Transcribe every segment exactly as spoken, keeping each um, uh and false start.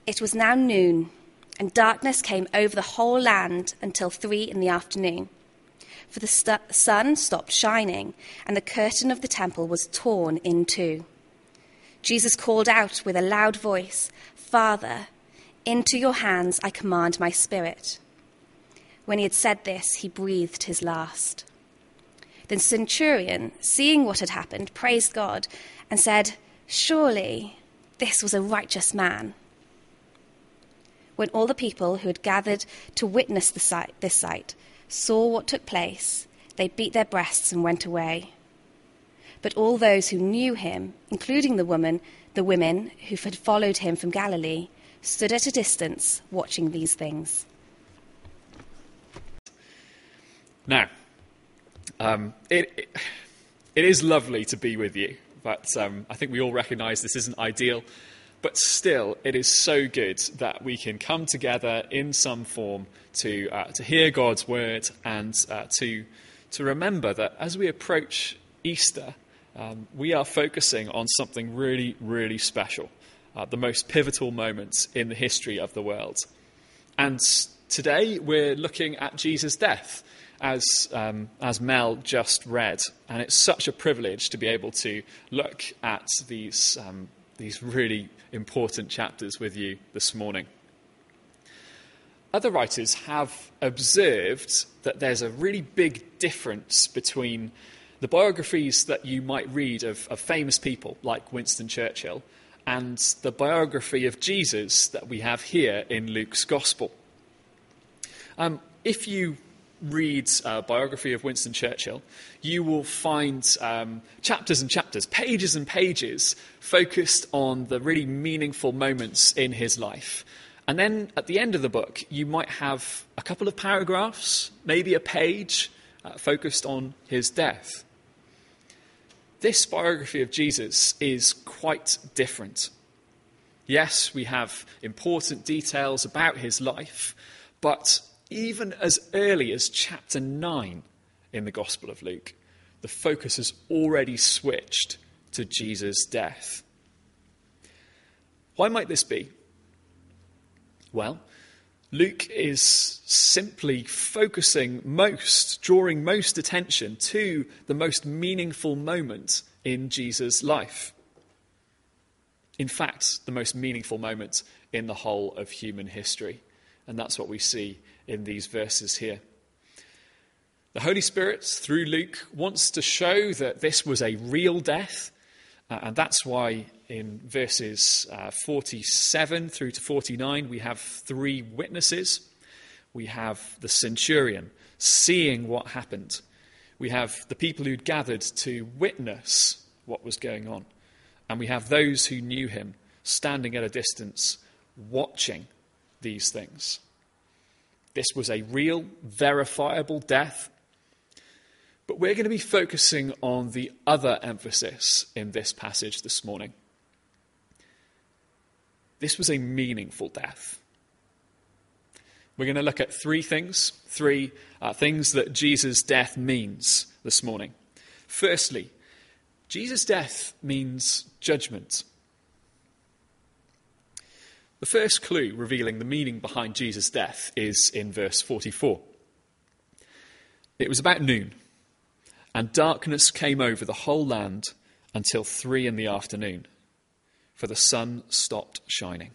It was now noon, and darkness came over the whole land until three in the afternoon. For the st- sun stopped shining, and the curtain of the temple was torn in two. Jesus called out with a loud voice, "Father, into your hands I command my spirit." When he had said this, he breathed his last. The centurion, seeing what had happened, praised God and said, "Surely this was a righteous man." When all the people who had gathered to witness the sight, this sight saw what took place, they beat their breasts and went away. But all those who knew him, including the woman, the women who had followed him from Galilee, stood at a distance watching these things. Now, um, it, it it is lovely to be with you, but um, I think we all recognise this isn't ideal. But still, it is so good that we can come together in some form to uh, to hear God's word and uh, to to remember that as we approach Easter, um, we are focusing on something really, really special, uh, the most pivotal moment in the history of the world. And today we're looking at Jesus' death, as um, as Mel just read, and it's such a privilege to be able to look at these um, these really important chapters with you this morning. Other writers have observed that there's a really big difference between the biographies that you might read of, of famous people like Winston Churchill and the biography of Jesus that we have here in Luke's Gospel. Um, if you read a biography of Winston Churchill, you will find um, chapters and chapters, pages and pages, focused on the really meaningful moments in his life. And then at the end of the book, you might have a couple of paragraphs, maybe a page, uh, focused on his death. This biography of Jesus is quite different. Yes, we have important details about his life, but even as early as chapter nine in the Gospel of Luke, the focus has already switched to Jesus' death. Why might this be? Well, Luke is simply focusing most, drawing most attention to the most meaningful moment in Jesus' life. In fact, the most meaningful moment in the whole of human history. And that's what we see in these verses here. The Holy Spirit, through Luke, wants to show that this was a real death. Uh, and that's why in verses uh, forty-seven through to forty-nine, we have three witnesses. We have the centurion seeing what happened. We have the people who'd gathered to witness what was going on. And we have those who knew him standing at a distance watching these things. This was a real, verifiable death. But we're going to be focusing on the other emphasis in this passage this morning. This was a meaningful death. We're going to look at three things, three uh, things that Jesus' death means this morning. Firstly, Jesus' death means judgment. The first clue revealing the meaning behind Jesus' death is in verse forty-four. It was about noon, and darkness came over the whole land until three in the afternoon, for the sun stopped shining.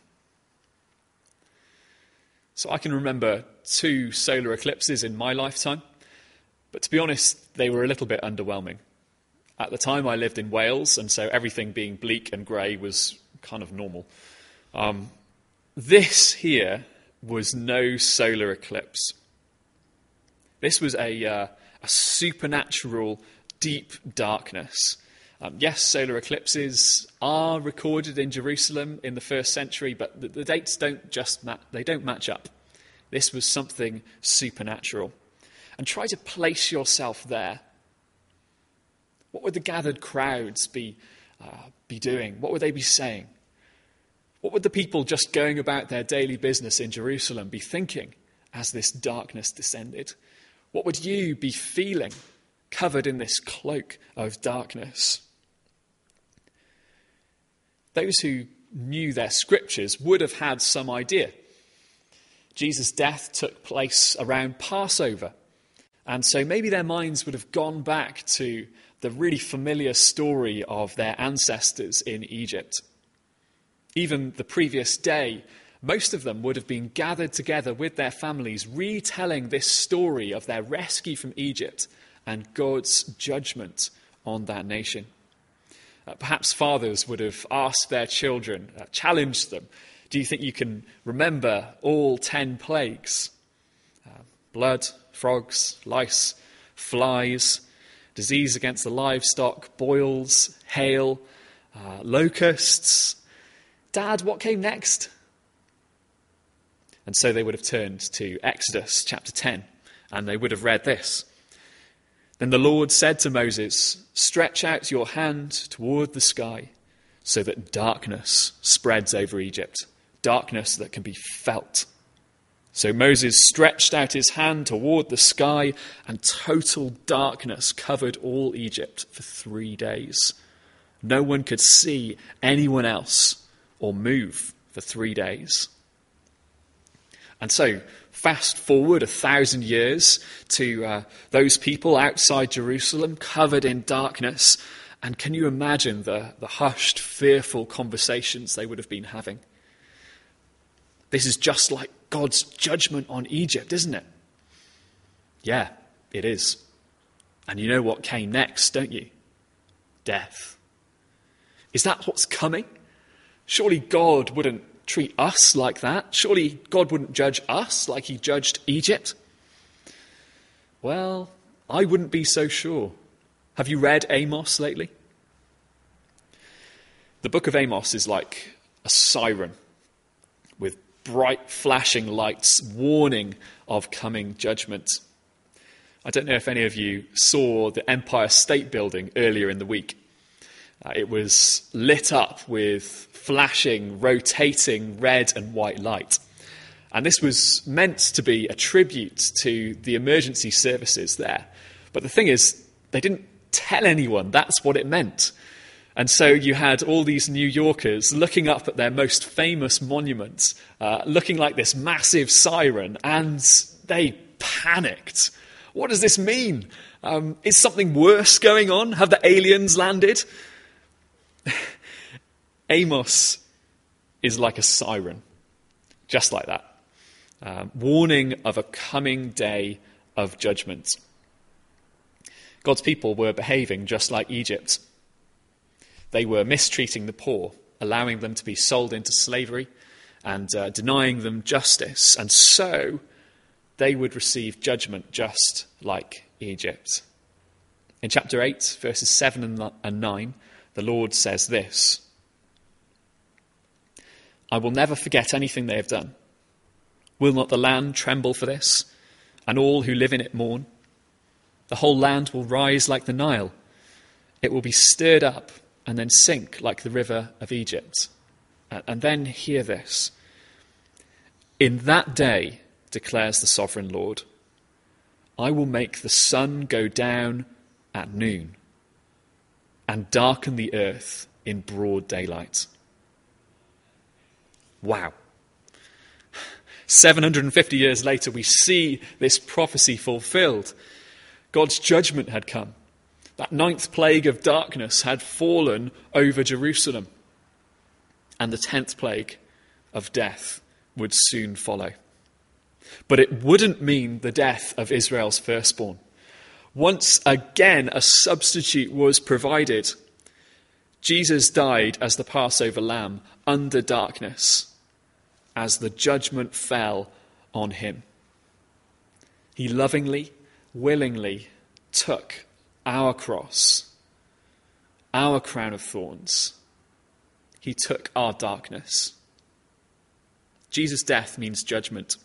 So I can remember two solar eclipses in my lifetime, but to be honest, they were a little bit underwhelming. At the time, I lived in Wales, and so everything being bleak and grey was kind of normal. Um, this here was no solar eclipse. This was a, uh, a supernatural, deep darkness. Um, yes, solar eclipses are recorded in Jerusalem in the first century, but the, the dates don't just ma- they don't match up. This was something supernatural. And try to place yourself there. What would the gathered crowds be uh, be doing? What would they be saying? What would the people just going about their daily business in Jerusalem be thinking as this darkness descended? What would you be feeling covered in this cloak of darkness? Those who knew their scriptures would have had some idea. Jesus' death took place around Passover. And so maybe their minds would have gone back to the really familiar story of their ancestors in Egypt. Even the previous day, most of them would have been gathered together with their families, retelling this story of their rescue from Egypt and God's judgment on that nation. Uh, perhaps fathers would have asked their children, uh, challenged them, do you think you can remember all ten plagues? Uh, blood, frogs, lice, flies, disease against the livestock, boils, hail, uh, locusts. Dad, what came next? And so they would have turned to Exodus chapter ten, and they would have read this. Then the Lord said to Moses, stretch out your hand toward the sky so that darkness spreads over Egypt, darkness that can be felt. So Moses stretched out his hand toward the sky, and total darkness covered all Egypt for three days. No one could see anyone else or move for three days. And so, fast forward a thousand years to uh, those people outside Jerusalem covered in darkness. And can you imagine the, the hushed, fearful conversations they would have been having? This is just like God's judgment on Egypt, isn't it? Yeah, it is. And you know what came next, don't you? Death. Is that what's coming? Surely God wouldn't treat us like that. Surely God wouldn't judge us like he judged Egypt. Well, I wouldn't be so sure. Have you read Amos lately? The book of Amos is like a siren with bright flashing lights warning of coming judgment. I don't know if any of you saw the Empire State Building earlier in the week. Uh, it was lit up with flashing, rotating red and white light. And this was meant to be a tribute to the emergency services there. But the thing is, they didn't tell anyone that's what it meant. And so you had all these New Yorkers looking up at their most famous monuments, uh, looking like this massive siren, and they panicked. What does this mean? Um, is something worse going on? Have the aliens landed? Amos is like a siren, just like that, um, warning of a coming day of judgment. God's people were behaving just like Egypt. They were mistreating the poor, allowing them to be sold into slavery and uh, denying them justice. And so they would receive judgment just like Egypt. In chapter eight, verses seven and nine, the Lord says this: I will never forget anything they have done. Will not the land tremble for this, and all who live in it mourn? The whole land will rise like the Nile. It will be stirred up and then sink like the river of Egypt. And then hear this. In that day, declares the sovereign Lord, I will make the sun go down at noon and darken the earth in broad daylight. Wow. seven hundred fifty years later, we see this prophecy fulfilled. God's judgment had come. That ninth plague of darkness had fallen over Jerusalem. And the tenth plague of death would soon follow. But it wouldn't mean the death of Israel's firstborn. Once again, a substitute was provided. Jesus died as the Passover lamb under darkness, as the judgment fell on him. He lovingly, willingly took our cross, our crown of thorns. He took our darkness. Jesus' death means judgment.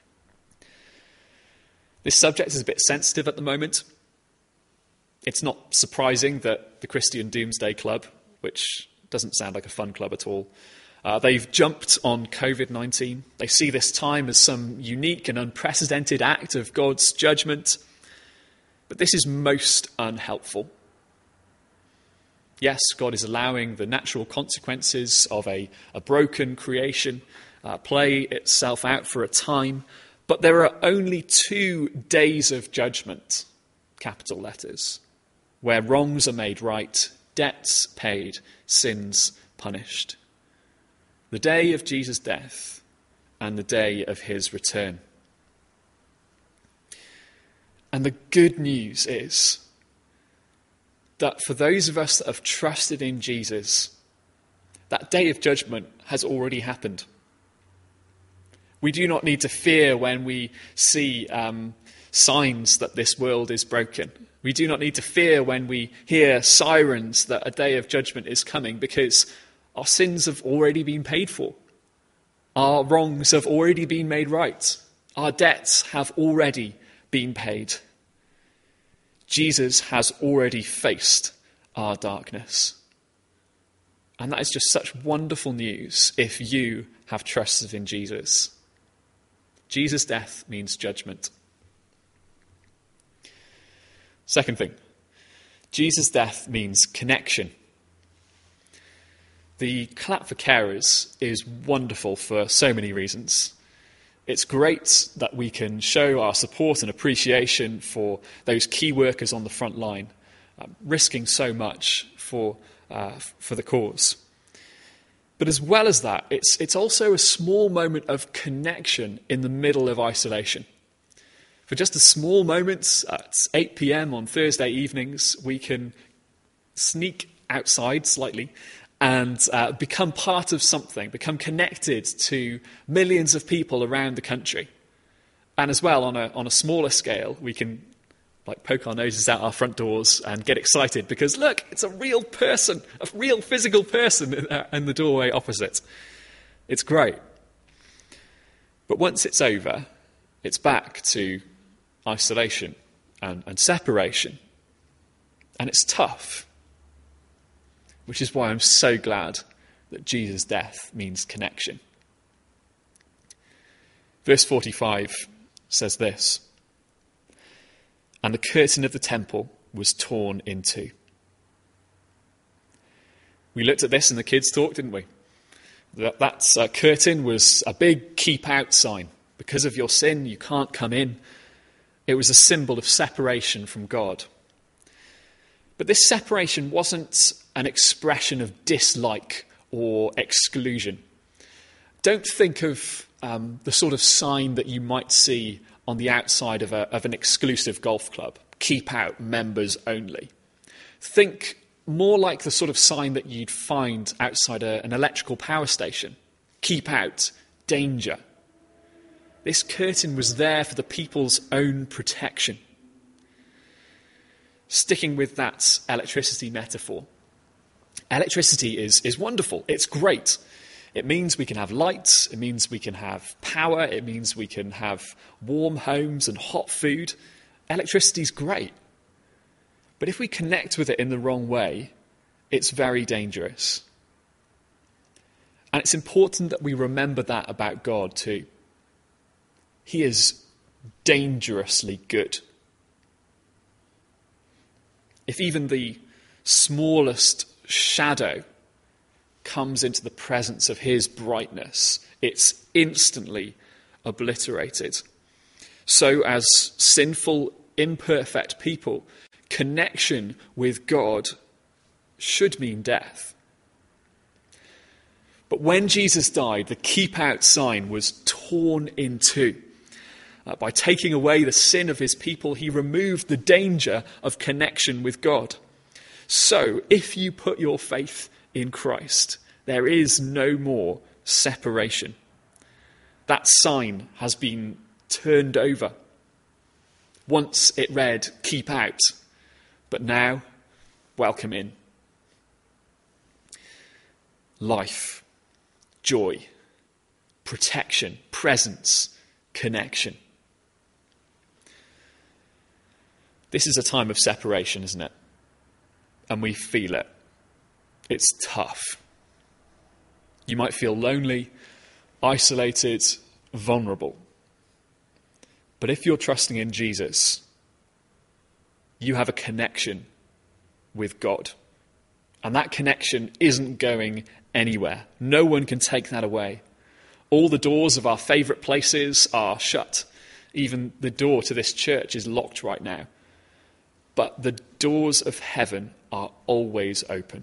This subject is a bit sensitive at the moment. It's not surprising that the Christian Doomsday Club, which doesn't sound like a fun club at all, uh, they've jumped on covid nineteen. They see this time as some unique and unprecedented act of God's judgment. But this is most unhelpful. Yes, God is allowing the natural consequences of a, a broken creation uh, play itself out for a time, but there are only two days of judgment, capital letters, where wrongs are made right, debts paid, sins punished. The day of Jesus' death and the day of his return. And the good news is that for those of us that have trusted in Jesus, that day of judgment has already happened. We do not need to fear when we see um, signs that this world is broken. We do not need to fear when we hear sirens that a day of judgment is coming, because our sins have already been paid for. Our wrongs have already been made right. Our debts have already been paid. Jesus has already faced our darkness. And that is just such wonderful news if you have trusted in Jesus. Jesus' death means judgment. Second thing, Jesus' death means connection. The clap for carers is wonderful for so many reasons. It's great that we can show our support and appreciation for those key workers on the front line, uh, risking so much for uh, for the cause. But as well as that, it's it's also a small moment of connection in the middle of isolation. For just a small moment at eight p.m. on Thursday evenings, we can sneak outside slightly and uh, become part of something, become connected to millions of people around the country. And as well, on a on a smaller scale, we can like poke our noses out our front doors and get excited because, look, it's a real person, a real physical person in, uh, in the doorway opposite. It's great. But once it's over, it's back to isolation and, and separation. And it's tough. Which is why I'm so glad that Jesus' death means connection. Verse forty-five says this: "And the curtain of the temple was torn in two." We looked at this in the kids' talk, didn't we? That, that uh, curtain was a big keep out sign. Because of your sin, you can't come in. It was a symbol of separation from God. But this separation wasn't an expression of dislike or exclusion. Don't think of um, the sort of sign that you might see on the outside of, a, of an exclusive golf club. Keep out, members only. Think more like the sort of sign that you'd find outside a, an electrical power station. Keep out, danger. This curtain was there for the people's own protection. Sticking with that electricity metaphor. Electricity is, is wonderful. It's great. It means we can have lights. It means we can have power. It means we can have warm homes and hot food. Electricity's great. But if we connect with it in the wrong way, it's very dangerous. And it's important that we remember that about God too. He is dangerously good. If even the smallest shadow comes into the presence of his brightness, it's instantly obliterated. So as sinful, imperfect people, connection with God should mean death. But when Jesus died, the keep out sign was torn in two. Uh, by taking away the sin of his people, he removed the danger of connection with God. So, if you put your faith in Christ, there is no more separation. That sign has been turned over. Once it read, keep out, but now, welcome in. Life, joy, protection, presence, connection. This is a time of separation, isn't it? And we feel it. It's tough. You might feel lonely, isolated, vulnerable. But if you're trusting in Jesus, you have a connection with God. And that connection isn't going anywhere. No one can take that away. All the doors of our favourite places are shut. Even the door to this church is locked right now. But the doors of heaven are always open.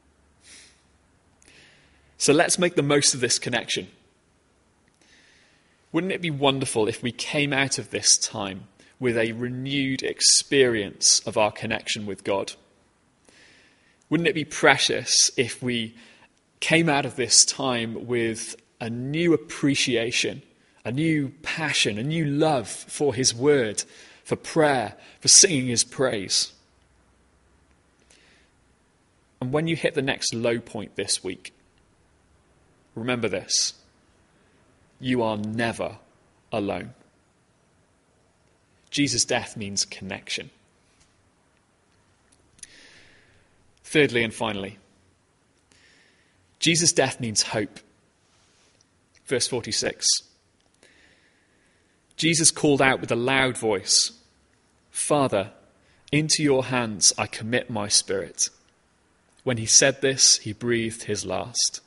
So let's make the most of this connection. Wouldn't it be wonderful if we came out of this time with a renewed experience of our connection with God? Wouldn't it be precious if we came out of this time with a new appreciation, a new passion, a new love for his word, for prayer, for singing his praise? And when you hit the next low point this week, remember this: you are never alone. Jesus' death means connection. Thirdly and finally, Jesus' death means hope. Verse forty-six. Jesus called out with a loud voice, "Father, into your hands I commit my spirit." When he said this, he breathed his last.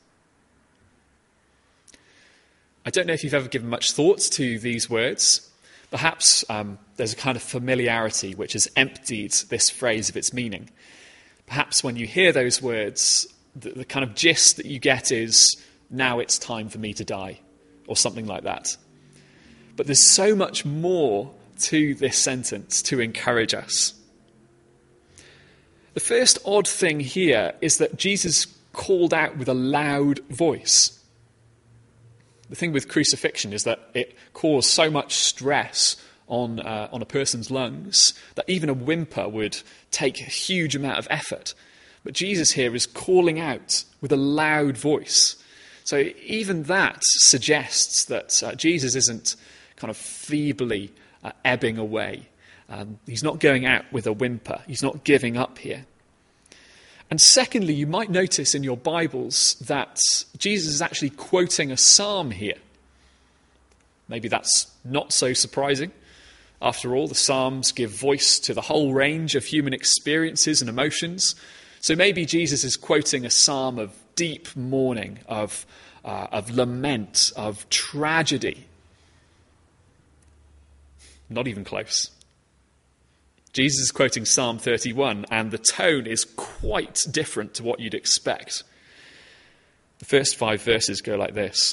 I don't know if you've ever given much thought to these words. Perhaps um, there's a kind of familiarity which has emptied this phrase of its meaning. Perhaps when you hear those words, the, the kind of gist that you get is, now it's time for me to die, or something like that. But there's so much more to this sentence to encourage us. The first odd thing here is that Jesus called out with a loud voice. The thing with crucifixion is that it caused so much stress on uh, on a person's lungs that even a whimper would take a huge amount of effort. But Jesus here is calling out with a loud voice. So even that suggests that uh, Jesus isn't kind of feebly uh, ebbing away. Um, he's not going out with a whimper. He's not giving up here. And secondly, you might notice in your Bibles that Jesus is actually quoting a psalm here. Maybe that's not so surprising. After all, the Psalms give voice to the whole range of human experiences and emotions. So maybe Jesus is quoting a psalm of deep mourning, of, uh, of lament, of tragedy. Not even close. Jesus is quoting Psalm thirty-one, and the tone is quite different to what you'd expect. The first five verses go like this.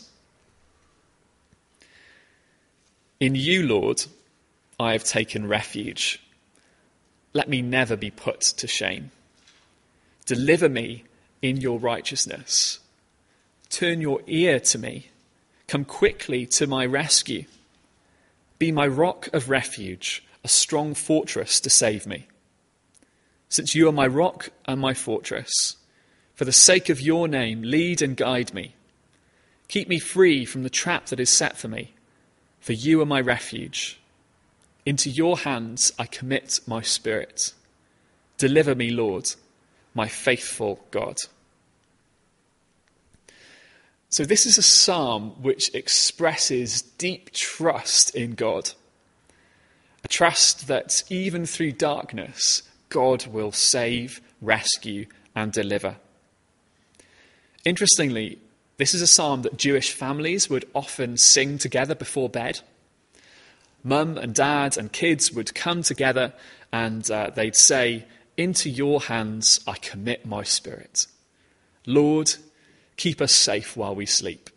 In you, Lord, I have taken refuge. Let me never be put to shame. Deliver me in your righteousness. Turn your ear to me. Come quickly to my rescue. Be my rock of refuge, a strong fortress to save me. Since you are my rock and my fortress, for the sake of your name, lead and guide me. Keep me free from the trap that is set for me, for you are my refuge. Into your hands I commit my spirit. Deliver me, Lord, my faithful God. So this is a psalm which expresses deep trust in God. A trust that even through darkness, God will save, rescue, and deliver. Interestingly, this is a psalm that Jewish families would often sing together before bed. Mum and dad and kids would come together and uh, they'd say, into your hands I commit my spirit. Lord, keep us safe while we sleep.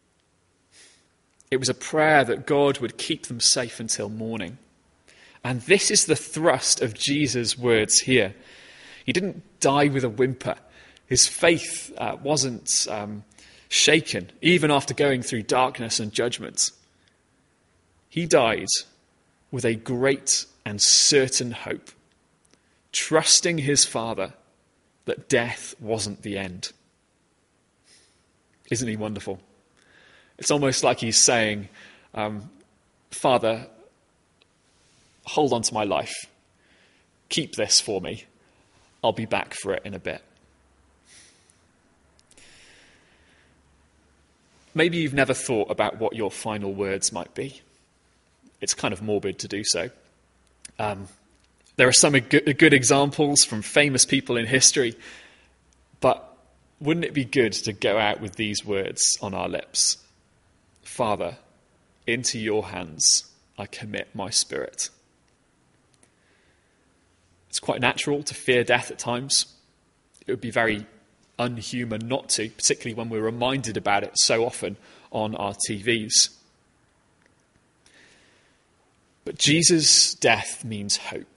It was a prayer that God would keep them safe until morning. And this is the thrust of Jesus' words here. He didn't die with a whimper. His faith uh, wasn't um, shaken, even after going through darkness and judgment. He died with a great and certain hope, trusting his Father that death wasn't the end. Isn't he wonderful? It's almost like he's saying, um, Father, hold on to my life. Keep this for me. I'll be back for it in a bit. Maybe you've never thought about what your final words might be. It's kind of morbid to do so. Um, there are some good, good examples from famous people in history. wouldn't it be good to go out with these words on our lips? Father, into your hands I commit my spirit. It's quite natural to fear death at times. It would be very unhuman not to, particularly when we're reminded about it so often on our T Vs. But Jesus' death means hope.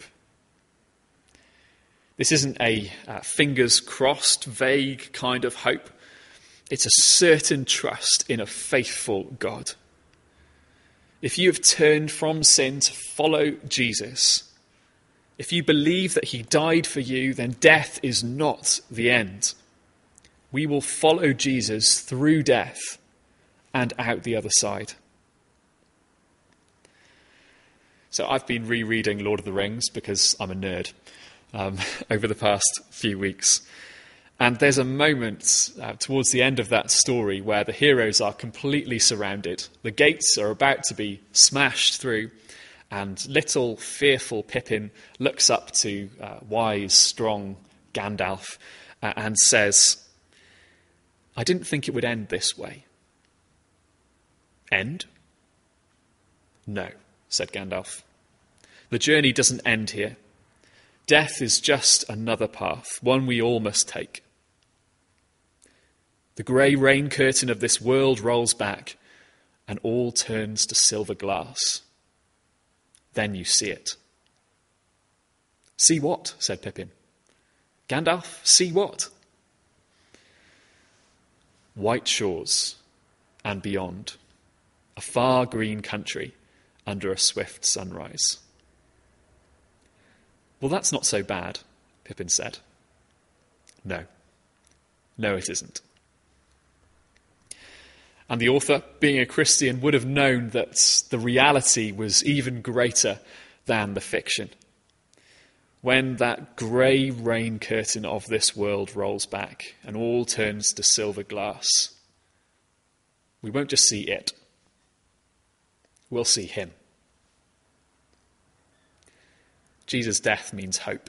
This isn't a uh, fingers crossed, vague kind of hope. It's a certain trust in a faithful God. If you have turned from sin to follow Jesus, if you believe that he died for you, then death is not the end. We will follow Jesus through death and out the other side. So I've been rereading Lord of the Rings because I'm a nerd um, over the past few weeks. And there's a moment uh, towards the end of that story where the heroes are completely surrounded. The gates are about to be smashed through, and little, fearful Pippin looks up to uh, wise, strong Gandalf uh, and says, "I didn't think it would end this way." "End?" "No," said Gandalf. "The journey doesn't end here. Death is just another path, one we all must take. The grey rain curtain of this world rolls back, and all turns to silver glass. Then you see it." "See what?" said Pippin. "Gandalf, see what?" "White shores, and beyond, a far green country under a swift sunrise." "Well, that's not so bad," Pippin said. No. No, it isn't. And the author, being a Christian, would have known that the reality was even greater than the fiction. When that grey rain curtain of this world rolls back and all turns to silver glass, we won't just see it, we'll see him. Jesus' death means hope.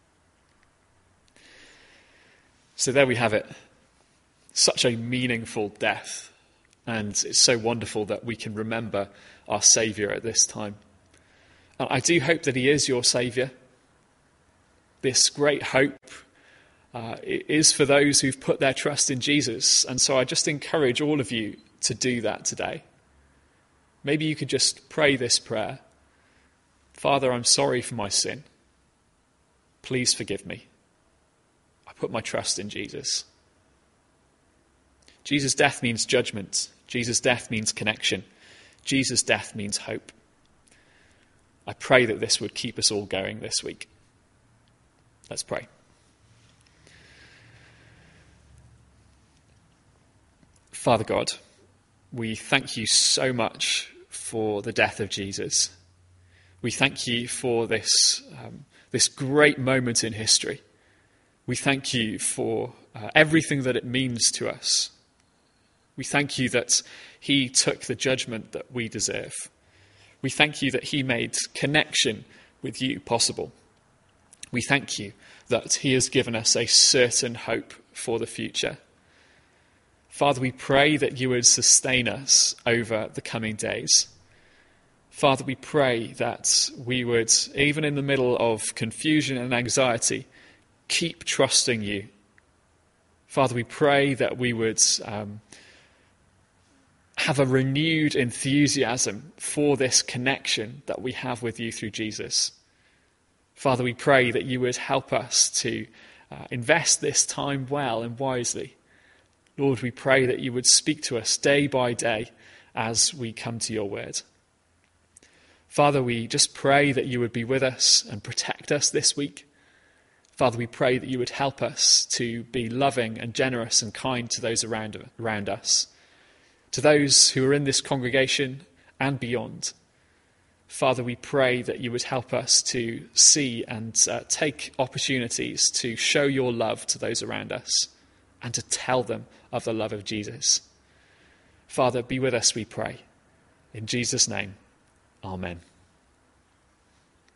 So there we have it. Such a meaningful death. And it's so wonderful that we can remember our Saviour at this time. And I do hope that he is your Saviour. This great hope uh, is for those who've put their trust in Jesus. And so I just encourage all of you to do that today. Maybe you could just pray this prayer. Father, I'm sorry for my sin. Please forgive me. I put my trust in Jesus. Jesus' death means judgment. Jesus' death means connection. Jesus' death means hope. I pray that this would keep us all going this week. Let's pray. Father God, we thank you so much for the death of Jesus. We thank you for this, um, this great moment in history. We thank you for uh, everything that it means to us. We thank you that he took the judgment that we deserve. We thank you that he made connection with you possible. We thank you that he has given us a certain hope for the future. Father, we pray that you would sustain us over the coming days. Father, we pray that we would, even in the middle of confusion and anxiety, keep trusting you. Father, we pray that we would um, have a renewed enthusiasm for this connection that we have with you through Jesus. Father, we pray that you would help us to uh, invest this time well and wisely. Lord, we pray that you would speak to us day by day as we come to your word. Father, we just pray that you would be with us and protect us this week. Father, we pray that you would help us to be loving and generous and kind to those around, around us, to those who are in this congregation and beyond. Father, we pray that you would help us to see and uh, take opportunities to show your love to those around us and to tell them of the love of Jesus. Father, be with us, we pray. In Jesus' name, amen.